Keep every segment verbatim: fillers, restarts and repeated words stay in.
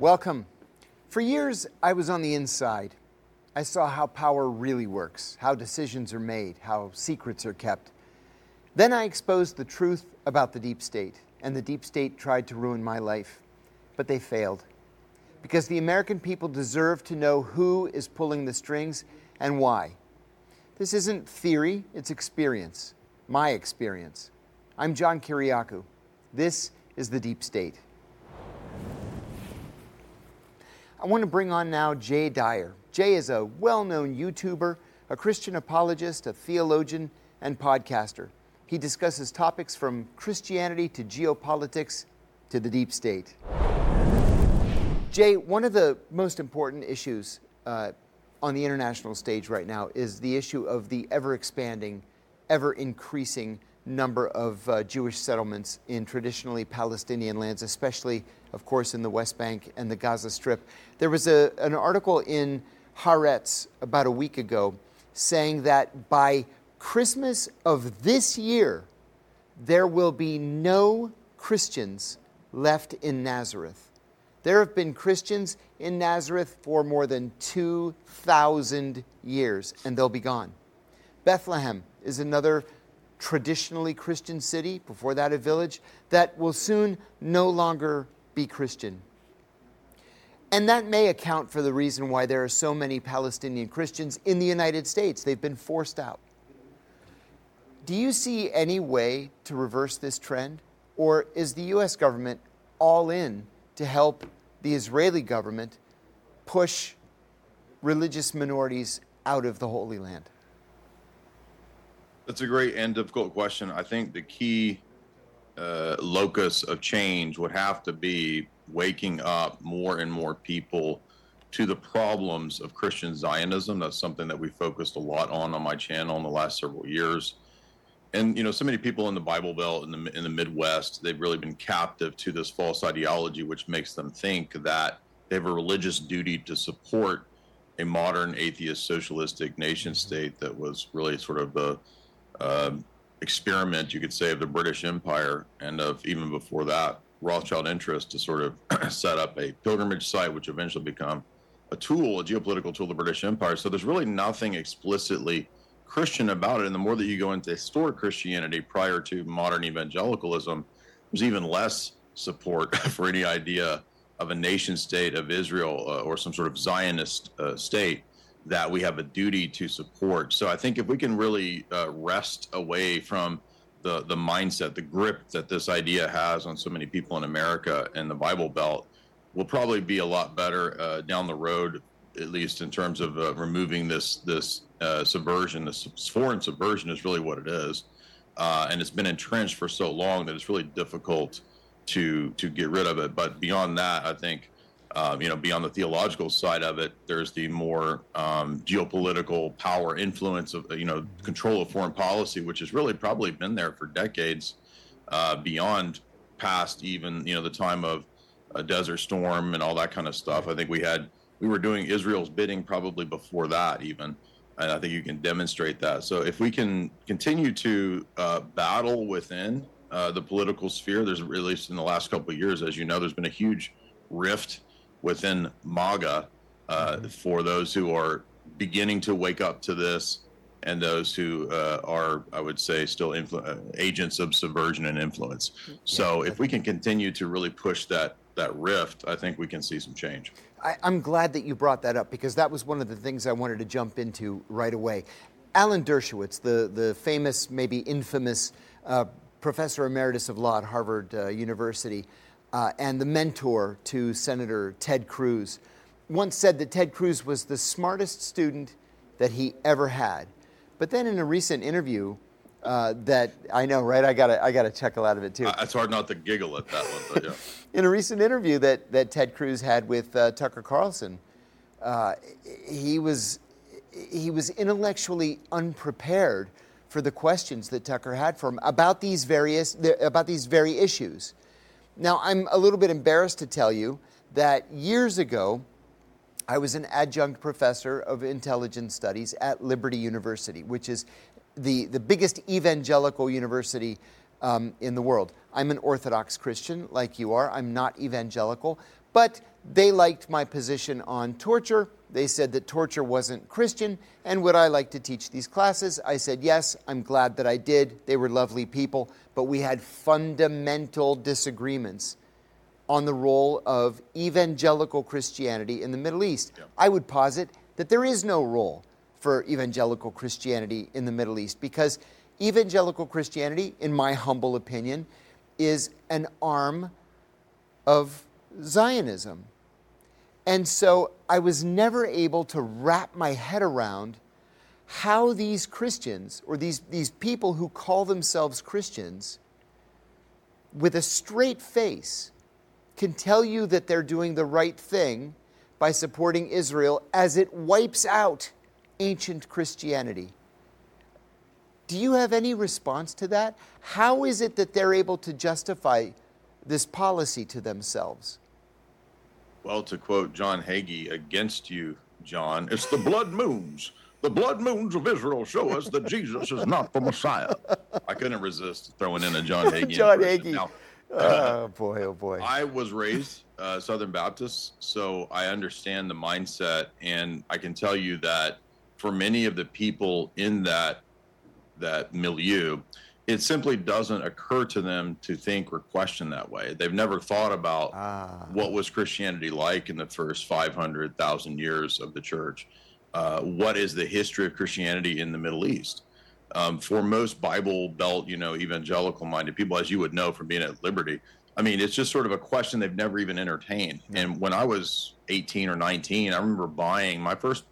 Welcome. For years, I was on the inside. I saw how power really works, how decisions are made, how secrets are kept. Then I exposed the truth about the deep state, and the deep state tried to ruin my life. But they failed. Because the American people deserve to know who is pulling the strings and why. This isn't theory, it's experience. My experience. I'm John Kiriakou. This is the deep state. I want to bring on now Jay Dyer. Jay is a well-known YouTuber, a Christian apologist, a theologian, and podcaster. He discusses topics from Christianity to geopolitics to the deep state. Jay, one of the most important issues uh, on the international stage right now is the issue of the ever-expanding, ever-increasing number of uh, Jewish settlements in traditionally Palestinian lands, especially, of course, in the West Bank and the Gaza Strip. There was a, an article in Haaretz about a week ago saying that by Christmas of this year, there will be no Christians left in Nazareth. There have been Christians in Nazareth for more than two thousand years, and they'll be gone. Bethlehem is another traditionally Christian city, before that a village, that will soon no longer be Christian. And that may account for the reason why there are so many Palestinian Christians in the United States. They've been forced out. Do you see any way to reverse this trend? Or is the U S government all in to help the Israeli government push religious minorities out of the Holy Land? That's a great and difficult question. I think the key uh, locus of change would have to be waking up more and more people to the problems of Christian Zionism. That's something that we focused a lot on on my channel in the last several years. And, you know, so many people in the Bible Belt, in the, in the Midwest, they've really been captive to this false ideology, which makes them think that they have a religious duty to support a modern atheist socialistic nation state that was really sort of the uh, experiment, you could say, of the British Empire and of even before that, Rothschild interest to sort of set up a pilgrimage site, which eventually become a tool, a geopolitical tool of the British Empire. So there's really nothing explicitly Christian about it. And the more that you go into historic Christianity prior to modern evangelicalism, there's even less support for any idea of a nation state of Israel uh, or some sort of Zionist uh, state that we have a duty to support. So I think if we can really uh, wrest away from the, the mindset, the grip that this idea has on so many people in America and the Bible Belt, we'll probably be a lot better uh, down the road, at least in terms of uh, removing this this uh, subversion. This foreign subversion is really what it is, uh, and it's been entrenched for so long that it's really difficult to to get rid of it. But beyond that, I think um, you know, beyond the theological side of it, there's the more um, geopolitical power influence of you know control of foreign policy, which has really probably been there for decades, uh, beyond past even you know the time of a Desert Storm and all that kind of stuff. I think we had. We were doing Israel's bidding probably before that even, and I think you can demonstrate that. So if we can continue to uh, battle within uh, the political sphere, there's at least in the last couple of years, as you know, there's been a huge rift within MAGA uh, for those who are beginning to wake up to this and those who uh, are, I would say, still influ- uh, agents of subversion and influence. So if we can continue to really push that that rift, I think we can see some change. I, I'm glad that you brought that up because that was one of the things I wanted to jump into right away. Alan Dershowitz, the, the famous, maybe infamous uh, professor emeritus of law at Harvard uh, University uh, and the mentor to Senator Ted Cruz, once said that Ted Cruz was the smartest student that he ever had. But then in a recent interview, Uh, that I know, right? I got I got a chuckle out of it too. Uh, it's hard not to giggle at that one, but yeah. In a recent interview that, that Ted Cruz had with uh, Tucker Carlson, uh, he was he was intellectually unprepared for the questions that Tucker had for him about these various about these very issues. Now, I'm a little bit embarrassed to tell you that years ago, I was an adjunct professor of intelligence studies at Liberty University, which is the, the biggest evangelical university um, in the world. I'm an Orthodox Christian, like you are. I'm not evangelical. But They liked my position on torture. They said that torture wasn't Christian, and would I like to teach these classes? I said yes, I'm glad that I did. They were lovely people, but we had fundamental disagreements on the role of evangelical Christianity in the Middle East. Yeah. I would posit that there is no role for evangelical Christianity in the Middle East, because evangelical Christianity, in my humble opinion, is an arm of Zionism. And so I was never able to wrap my head around how these Christians, or these, these people who call themselves Christians, with a straight face, can tell you that they're doing the right thing by supporting Israel as it wipes out ancient Christianity. Do you have any response to that? How is it that they're able to justify this policy to themselves? Well, to quote John Hagee against you, John, it's the blood moons. The blood moons of Israel show us that Jesus is not the Messiah. I couldn't resist throwing in a John Hagee. John impression. Hagee. Now, Oh, boy, oh, boy. I was raised uh, Southern Baptist, so I understand the mindset, and I can tell you that for many of the people in that that milieu, it simply doesn't occur to them to think or question that way. They've never thought about Ah. what was Christianity like in the first five hundred thousand years of the church. Uh, what is the history of Christianity in the Middle East? Um, for most Bible Belt, you know, evangelical-minded people, as you would know from being at Liberty, I mean, it's just sort of a question they've never even entertained. And when I was eighteen or nineteen, I remember buying my first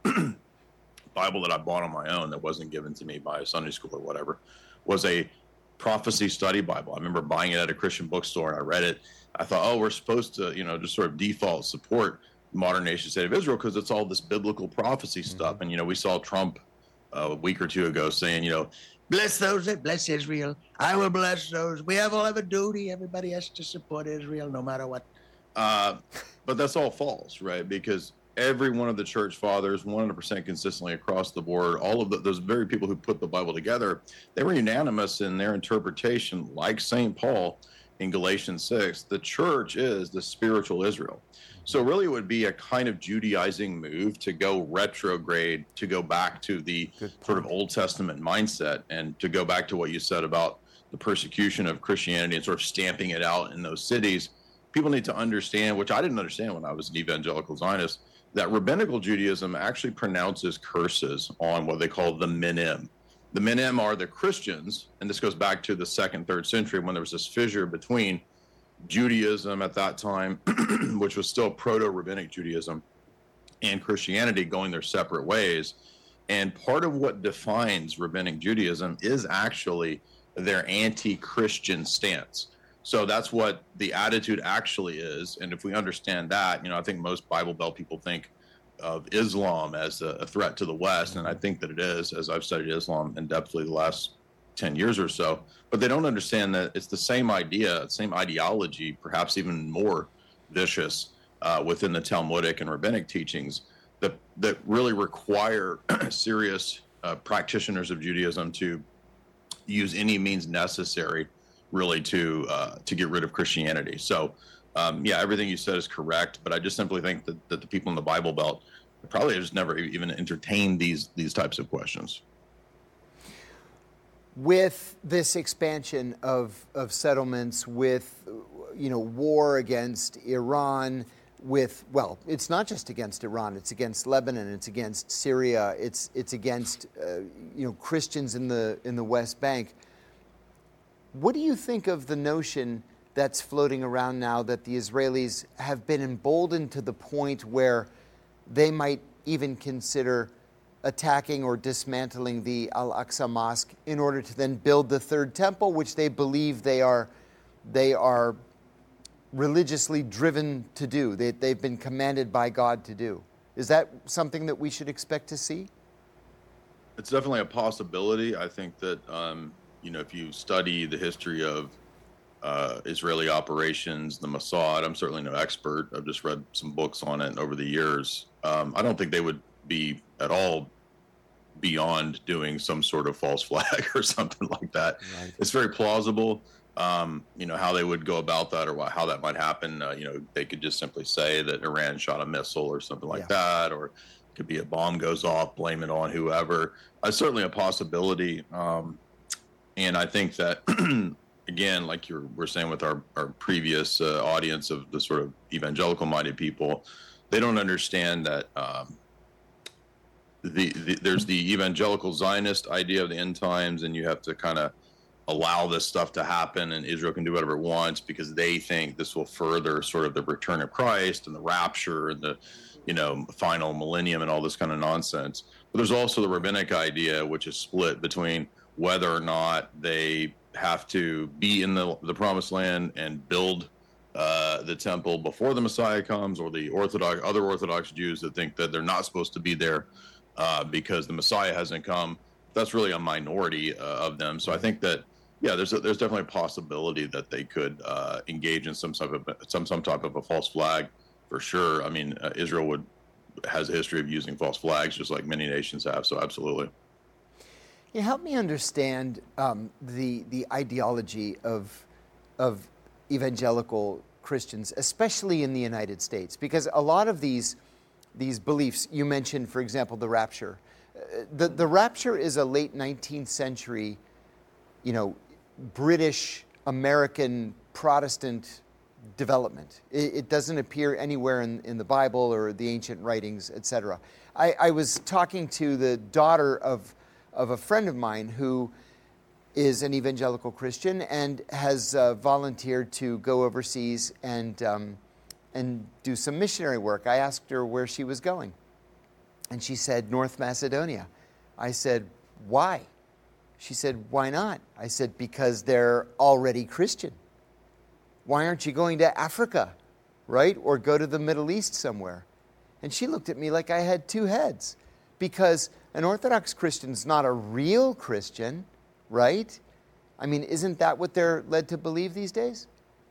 Bible that I bought on my own that wasn't given to me by a Sunday school or whatever, was a prophecy study Bible. I remember buying it at a Christian bookstore, and I read it. I thought, oh, we're supposed to, you know, just sort of default support modern nation state of Israel because it's all this biblical prophecy mm-hmm. stuff. And, you know, we saw Trump a week or two ago saying, you know, bless those that bless Israel. I will bless those. We have all have a duty. Everybody has to support Israel no matter what. Uh, but that's all false, right? Because every one of the church fathers, one hundred percent consistently across the board, all of the, those very people who put the Bible together, they were unanimous in their interpretation, like Saint Paul in Galatians six, the church is the spiritual Israel. So really it would be a kind of Judaizing move to go retrograde, to go back to the sort of Old Testament mindset, and to go back to what you said about the persecution of Christianity and sort of stamping it out in those cities. People need to understand, which I didn't understand when I was an evangelical Zionist, that rabbinical Judaism actually pronounces curses on what they call the Minim. The Minim are the Christians, and this goes back to the second, third century when there was this fissure between Judaism at that time, which was still proto-rabbinic Judaism, and Christianity going their separate ways. And part of what defines rabbinic Judaism is actually their anti-Christian stance. So that's what the attitude actually is. And if we understand that, you know, I think most Bible Belt people think of Islam as a, a threat to the West. And I think that it is, as I've studied Islam in depthly the last ten years or so. But they don't understand that it's the same idea, same ideology, perhaps even more vicious uh, within the Talmudic and rabbinic teachings that, that really require serious uh, practitioners of Judaism to use any means necessary really to uh, to get rid of Christianity. So, um, yeah, everything you said is correct, but I just simply think that, that the people in the Bible Belt probably have just never even entertained these these types of questions. With this expansion of, of settlements, with, you know, war against Iran, with, well, it's not just against Iran, it's against Lebanon, it's against Syria, it's it's against, uh, you know, Christians in the in the West Bank. What do you think of the notion that's floating around now that the Israelis have been emboldened to the point where they might even consider attacking or dismantling the Al-Aqsa Mosque in order to then build the third temple, which they believe they are they are religiously driven to do. They, they've been commanded by God to do. Is that something that we should expect to see? It's definitely a possibility. I think that, um, you know, if you study the history of uh, Israeli operations, the Mossad, I'm certainly no expert. I've just read some books on it over the years. Um, I don't think they would be at all beyond doing some sort of false flag or something like that. Right. It's very plausible. um, you know, how they would go about that or what, how that might happen. Uh, you know, they could just simply say that Iran shot a missile or something like Yeah. that, or it could be a bomb goes off, blame it on whoever. Uh, certainly a possibility. Um, and I think that, again, like you were saying with our, our previous uh, audience of the sort of evangelical-minded people, they don't understand that um, the, the there's the evangelical Zionist idea of the end times, and you have to kind of allow this stuff to happen, and Israel can do whatever it wants because they think this will further sort of the return of Christ and the rapture and the, you know, final millennium and all this kind of nonsense. But there's also the rabbinic idea, which is split between whether or not they have to be in the, the promised land and build uh, the temple before the Messiah comes, or the Orthodox, other Orthodox Jews that think that they're not supposed to be there uh, because the Messiah hasn't come. That's really a minority uh, of them. So I think that, yeah, there's a, there's definitely a possibility that they could uh, engage in some type of some some type of a false flag, for sure. I mean, uh, Israel would has a history of using false flags, just like many nations have. So absolutely. Yeah, help me understand um, the the ideology of of evangelical Christians, especially in the United States, because a lot of these these beliefs you mentioned, for example, the rapture. Uh, the the rapture is a late nineteenth century, you know, British American Protestant development. It, it doesn't appear anywhere in, in the Bible or the ancient writings, et cetera. I, I was talking to the daughter of of a friend of mine who is an evangelical Christian and has uh, volunteered to go overseas and um, and do some missionary work. I asked her where she was going, and she said North Macedonia. I said, why? She said, why not? I said, because they're already Christian. Why aren't you going to Africa, right? Or go to the Middle East somewhere? And she looked at me like I had two heads, because an Orthodox Christian's not a real Christian, right? I mean, isn't that what they're led to believe these days?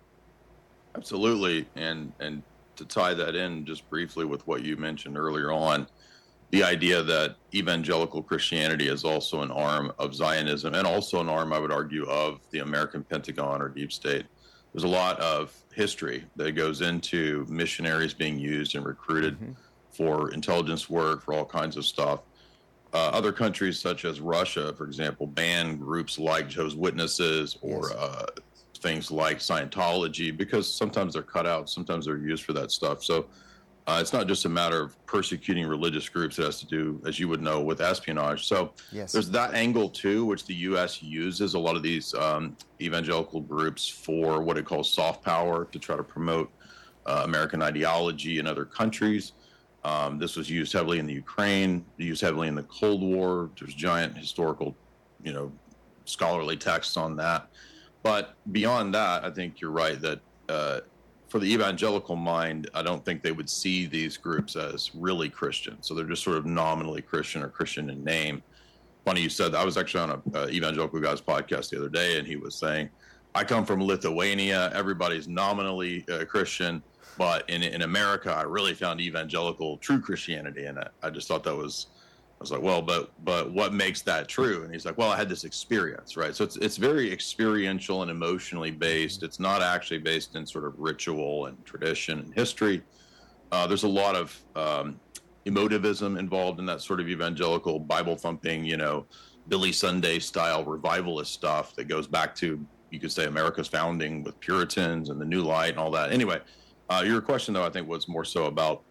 Absolutely. And and to tie that in just briefly with what you mentioned earlier on, the idea that evangelical Christianity is also an arm of Zionism, and also an arm, I would argue, of the American Pentagon or deep state. There's a lot of history that goes into missionaries being used and recruited mm-hmm. for intelligence work, for all kinds of stuff. Uh, other countries, such as Russia, for example, ban groups like Jehovah's Witnesses or yes. uh, things like Scientology, because sometimes they're cut out, sometimes they're used for that stuff. So uh, it's not just a matter of persecuting religious groups. It has to do, as you would know, with espionage. So yes. there's that angle too, which the U S uses a lot of these um, evangelical groups for what it calls soft power, to try to promote uh, American ideology in other countries. Um, this was used heavily in the Ukraine, used heavily in the Cold War. There's giant historical, you know, scholarly texts on that. But beyond that, I think you're right that uh, for the evangelical mind, I don't think they would see these groups as really Christian. So they're just sort of nominally Christian or Christian in name. Funny you said that. I was actually on a uh, evangelical guy's podcast the other day, and he was saying, I come from Lithuania. Everybody's nominally uh, Christian. But in in America, I really found evangelical true Christianity, and I, I just thought that was, I was like, well, but but what makes that true? And he's like, well, I had this experience, right? So it's it's very experiential and emotionally based. It's not actually based in sort of ritual and tradition and history. Uh, there's a lot of um, emotivism involved in that sort of evangelical Bible thumping, you know, Billy Sunday style revivalist stuff that goes back to, you could say, America's founding with Puritans and the New Light and all that. Anyway. Uh, your question, though, I think was more so about,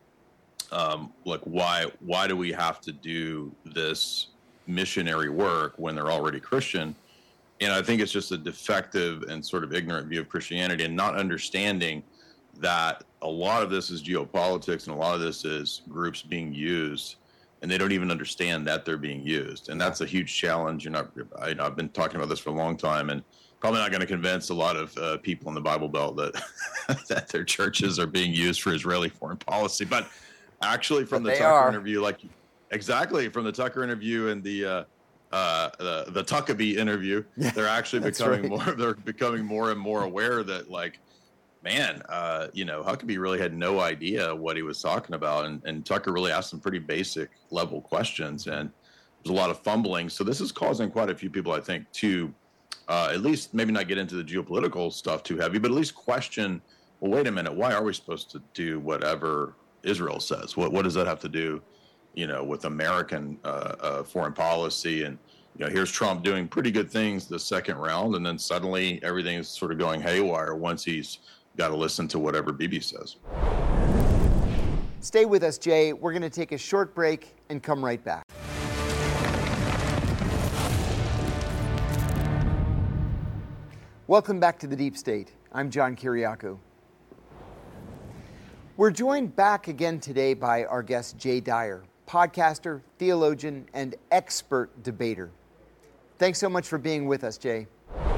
um, like, why why do we have to do this missionary work when they're already Christian? And I think it's just a defective and sort of ignorant view of Christianity, and not understanding that a lot of this is geopolitics and a lot of this is groups being used, and they don't even understand that they're being used. And that's a huge challenge. You're not, I, I've been talking about this for a long time, and probably not going to convince a lot of uh, people in the Bible Belt that that their churches are being used for Israeli foreign policy. But actually, from but the Tucker are. interview, like exactly from the Tucker interview and the uh, uh, the the Tuckabee interview, yeah, they're actually becoming right. more. They're becoming more and more aware that, like, man, uh, you know, Huckabee really had no idea what he was talking about, and, and Tucker really asked some pretty basic level questions, and there's a lot of fumbling. So this is causing quite a few people, I think, to uh, at least maybe not get into the geopolitical stuff too heavy, but at least question, well, wait a minute, why are we supposed to do whatever Israel says? What what does that have to do, you know, with American uh, uh, foreign policy? And, you know, here's Trump doing pretty good things the second round, and then suddenly everything is sort of going haywire once he's got to listen to whatever Bibi says. Stay with us, Jay. We're going to take a short break and come right back. Welcome back to The Deep State. I'm John Kiriakou. We're joined back again today by our guest, Jay Dyer, podcaster, theologian, and expert debater. Thanks so much for being with us, Jay.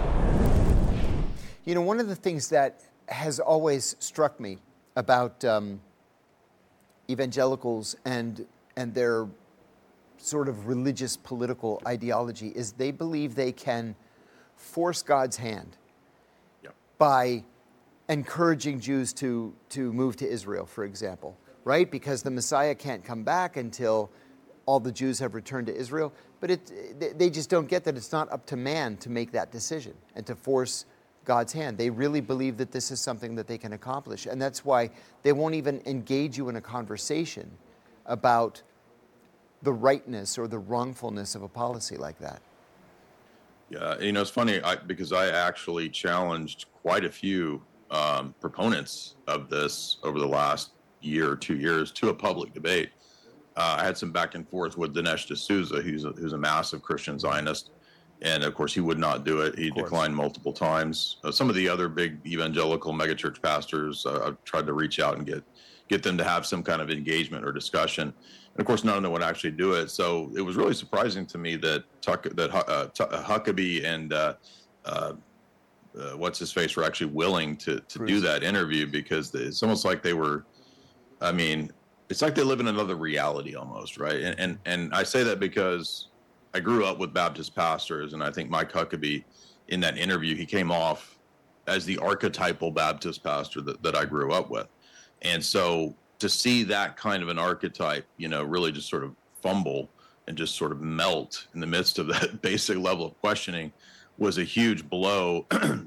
You know, one of the things that has always struck me about um, evangelicals and and their sort of religious political ideology is they believe they can force God's hand yep. by encouraging Jews to to move to Israel, for example, right? Because the Messiah can't come back until all the Jews have returned to Israel. But it, they just don't get that it's not up to man to make that decision and to force God's hand. They really believe that this is something that they can accomplish. And that's why they won't even engage you in a conversation about the rightness or the wrongfulness of a policy like that. Yeah, you know, it's funny I, because I actually challenged quite a few um, proponents of this over the last year or two years to a public debate. Uh, I had some back and forth with Dinesh D'Souza, who's a, who's a massive Christian Zionist. And of course, he would not do it. He declined multiple times. Uh, some of the other big evangelical megachurch pastors, uh, I've tried to reach out and get get them to have some kind of engagement or discussion. And of course, none of them would actually do it. So it was really surprising to me that Tuck, that uh, T- Huckabee and uh, uh, uh, what's his face were actually willing to to do that interview, because it's almost like they were. I mean, it's like they live in another reality almost, right? And and and I say that because I grew up with Baptist pastors, and I think Mike Huckabee, in that interview, he came off as the archetypal Baptist pastor that, that I grew up with. And so to see that kind of an archetype, you know, really just sort of fumble and just sort of melt in the midst of that basic level of questioning was a huge blow.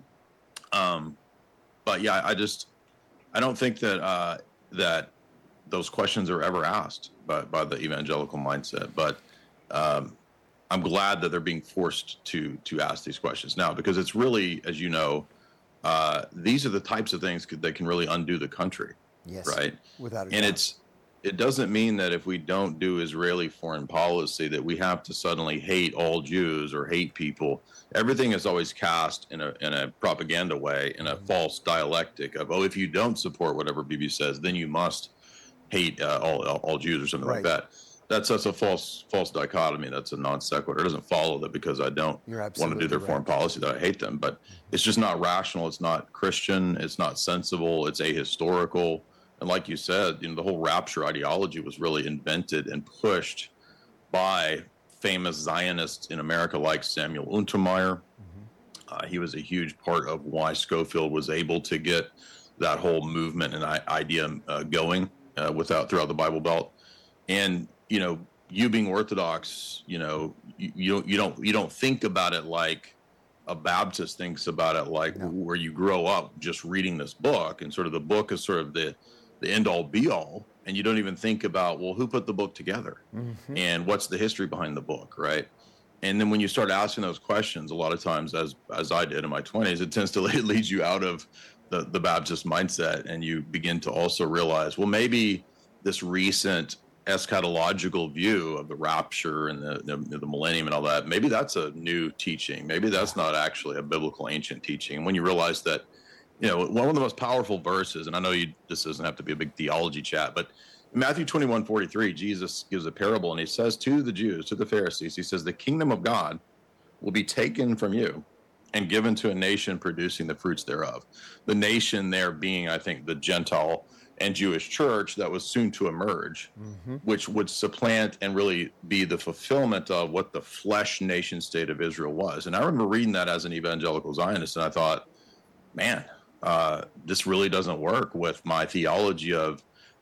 um, but yeah, I just, I don't think that, uh, that those questions are ever asked by, by the evangelical mindset. But, um, I'm glad that they're being forced to to ask these questions now, because it's really, as you know, uh, these are the types of things that can really undo the country, yes, right? Without a doubt. And it's it doesn't mean that if we don't do Israeli foreign policy that we have to suddenly hate all Jews or hate people. Everything is always cast in a in a propaganda way, in a mm-hmm. false dialectic of, oh, if you don't support whatever Bibi says, then you must hate uh, all all Jews or something right. like that. That's that's a false false dichotomy. That's a non sequitur. It doesn't follow that because I don't want to do their right. foreign policy that I hate them. But it's just not rational. It's not Christian. It's not sensible. It's ahistorical. And like you said, you know, the whole rapture ideology was really invented and pushed by famous Zionists in America like Samuel Untermyer. Mm-hmm. Uh, he was a huge part of why Scofield was able to get that whole movement and idea uh, going uh, without throughout the Bible Belt. And you know, you being Orthodox, you know, you, you don't you don't you don't think about it like a Baptist thinks about it, like no. where you grow up just reading this book, and sort of the book is sort of the the end all be all, and you don't even think about, well, who put the book together, mm-hmm. and what's the history behind the book, right? And then when you start asking those questions, a lot of times, as as I did in my twenties, it tends to lead you out of the the Baptist mindset, and you begin to also realize, well, maybe this recent eschatological view of the rapture and the, the the millennium and all that, maybe that's a new teaching. Maybe that's not actually a biblical ancient teaching. And when you realize that, you know, one of the most powerful verses, and I know you this doesn't have to be a big theology chat, but in Matthew twenty-one forty-three, Jesus gives a parable, and he says to the Jews, to the Pharisees, he says, the kingdom of God will be taken from you and given to a nation producing the fruits thereof. The nation there being, I think, the Gentile and Jewish church that was soon to emerge, mm-hmm. which would supplant and really be the fulfillment of what the flesh nation state of Israel was. And I remember reading that as an evangelical Zionist, and I thought, man, uh, this really doesn't work with my theology of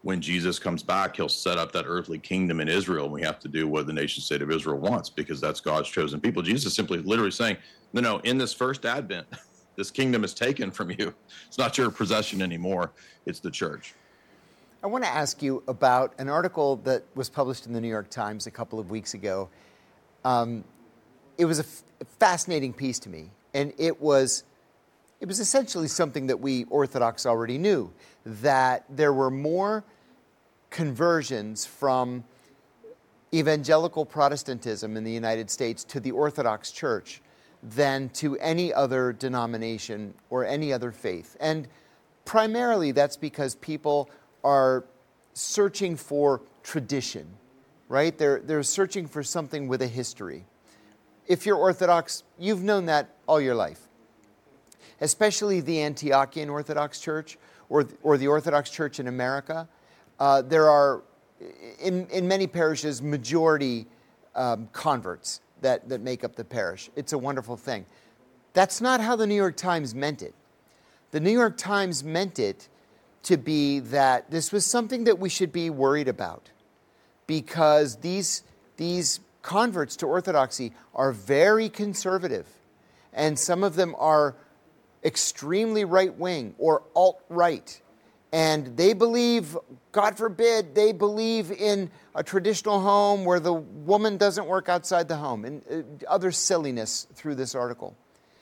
when Jesus comes back, he'll set up that earthly kingdom in Israel, and we have to do what the nation state of Israel wants because that's God's chosen people. Jesus is simply literally saying, no, no, in this first advent, this kingdom is taken from you. It's not your possession anymore. It's the church. I want to ask you about an article that was published in the New York Times a couple of weeks ago. Um, it was a, f- a fascinating piece to me, and it was it was essentially something that we Orthodox already knew, that there were more conversions from evangelical Protestantism in the United States to the Orthodox Church than to any other denomination or any other faith. And primarily that's because people are searching for tradition, right? They're, they're searching for something with a history. If you're Orthodox, you've known that all your life. Especially the Antiochian Orthodox Church or, or the Orthodox Church in America. Uh, there are, in, in many parishes, majority um, converts that, that make up the parish. It's a wonderful thing. That's not how the New York Times meant it. The New York Times meant it to be that this was something that we should be worried about because these, these converts to Orthodoxy are very conservative, and some of them are extremely right-wing or alt-right, and they believe, God forbid, they believe in a traditional home where the woman doesn't work outside the home, and uh, other silliness through this article.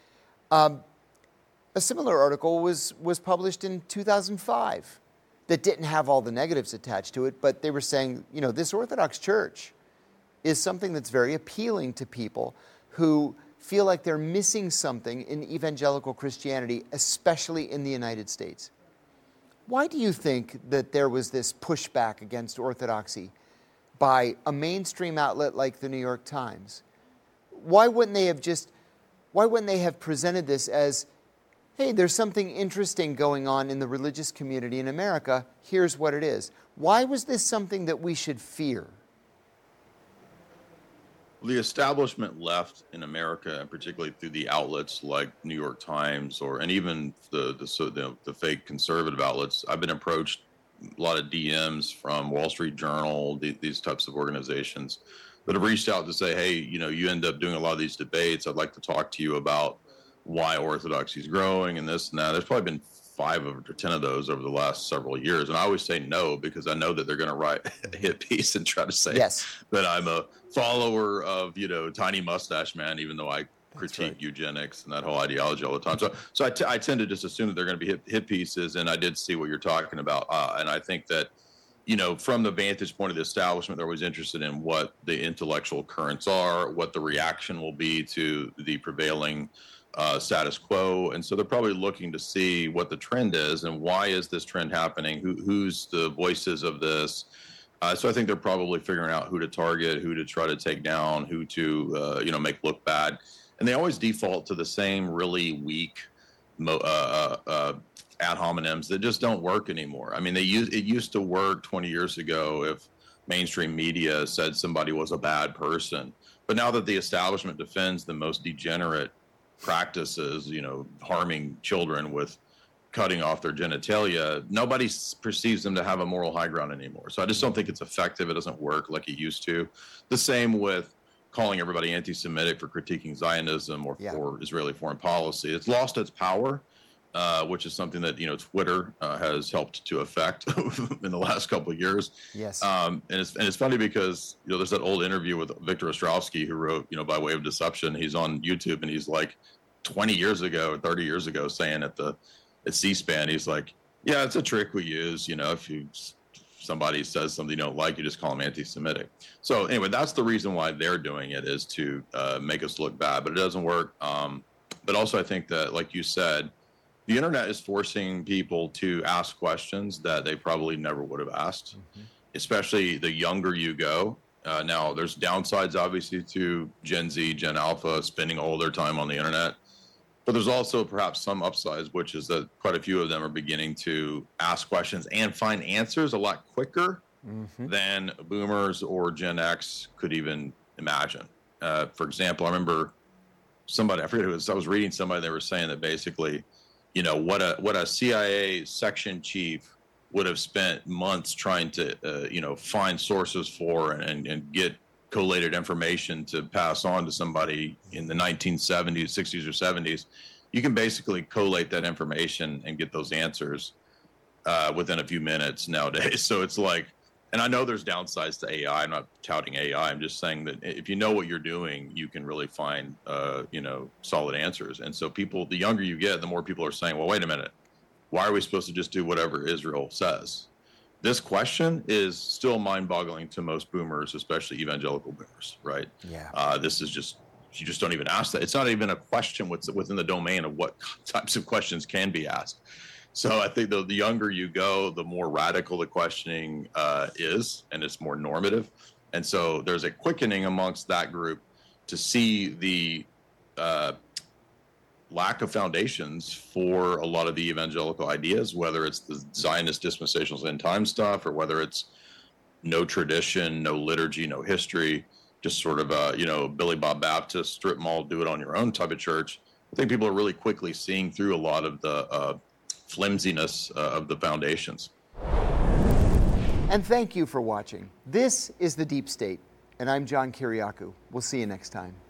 Um, A similar article was, was published in two thousand five that didn't have all the negatives attached to it, but they were saying, you know, this Orthodox Church is something that's very appealing to people who feel like they're missing something in evangelical Christianity, especially in the United States. Why do you think that there was this pushback against Orthodoxy by a mainstream outlet like the New York Times? Why wouldn't they have just, why wouldn't they have presented this as, hey, there's something interesting going on in the religious community in America. Here's what it is. Why was this something that we should fear? The establishment left in America, and particularly through the outlets like New York Times, or and even the the, so the the fake conservative outlets. I've been approached a lot of D Ms from Wall Street Journal, the, these types of organizations that have reached out to say, hey, you know, you end up doing a lot of these debates. I'd like to talk to you about why Orthodoxy is growing and this and that. There's probably been five or ten of those over the last several years. And I always say no, because I know that they're going to write a hit piece and try to say yes. that I'm a follower of, you know, Tiny Mustache Man, even though I That's critique right. eugenics and that whole ideology all the time. So, so I, t- I tend to just assume that they're going to be hit, hit pieces. And I did see what you're talking about. Uh, and I think that, you know, from the vantage point of the establishment, they're always interested in what the intellectual currents are, what the reaction will be to the prevailing uh, status quo. And so they're probably looking to see what the trend is and why is this trend happening? Who, who's the voices of this? Uh, so I think they're probably figuring out who to target, who to try to take down, who to, uh, you know, make look bad. And they always default to the same really weak mo- uh, uh, ad hominems that just don't work anymore. I mean, they use, it used to work twenty years ago if mainstream media said somebody was a bad person. But now that the establishment defends the most degenerate practices, you know, harming children with cutting off their genitalia, nobody perceives them to have a moral high ground anymore. So I just don't think it's effective. It doesn't work like it used to. The same with calling everybody anti-Semitic for critiquing Zionism or Yeah. for Israeli foreign policy. It's lost its power, uh, which is something that, you know, Twitter uh, has helped to affect in the last couple of years. Yes. Um, and it's and it's funny because, you know, there's that old interview with Victor Ostrowski who wrote, you know, By Way of Deception. He's on YouTube and he's like twenty years ago, thirty years ago, saying at the at C-SPAN, he's like, yeah, it's a trick we use. You know, if you somebody says something you don't like, you just call them anti-Semitic. So anyway, that's the reason why they're doing it, is to uh, make us look bad, but it doesn't work. Um, but also I think that, like you said, the internet is forcing people to ask questions that they probably never would have asked, mm-hmm. especially the younger you go. Uh, now, there's downsides, obviously, to Gen Z, Gen Alpha spending all their time on the internet. But there's also perhaps some upsides, which is that quite a few of them are beginning to ask questions and find answers a lot quicker mm-hmm. than boomers or Gen X could even imagine. Uh, for example, I remember somebody, I forget who it was, I was reading somebody, they were saying that basically, you know, what a what a C I A section chief would have spent months trying to, uh, you know, find sources for and, and, and get collated information to pass on to somebody in the nineteen seventies, sixties, or seventies, you can basically collate that information and get those answers uh, within a few minutes nowadays. So it's like, and I know there's downsides to A I. I'm not touting A I. I'm just saying that if you know what you're doing, you can really find, uh, you know, solid answers. And so people, the younger you get, the more people are saying, well, wait a minute, why are we supposed to just do whatever Israel says? This question is still mind-boggling to most boomers, especially evangelical boomers, right? Yeah. Uh, this is just, you just don't even ask that. It's not even a question what's within the domain of what types of questions can be asked. So I think the, the younger you go, the more radical the questioning uh, is, and it's more normative. And so there's a quickening amongst that group to see the uh, lack of foundations for a lot of the evangelical ideas, whether it's the Zionist dispensational end time stuff, or whether it's no tradition, no liturgy, no history, just sort of a, you know, Billy Bob Baptist, strip mall, do it on your own type of church. I think people are really quickly seeing through a lot of the uh, flimsiness uh, of the foundations. And thank you for watching. This is The Deep State, and I'm John Kiriakou. We'll see you next time.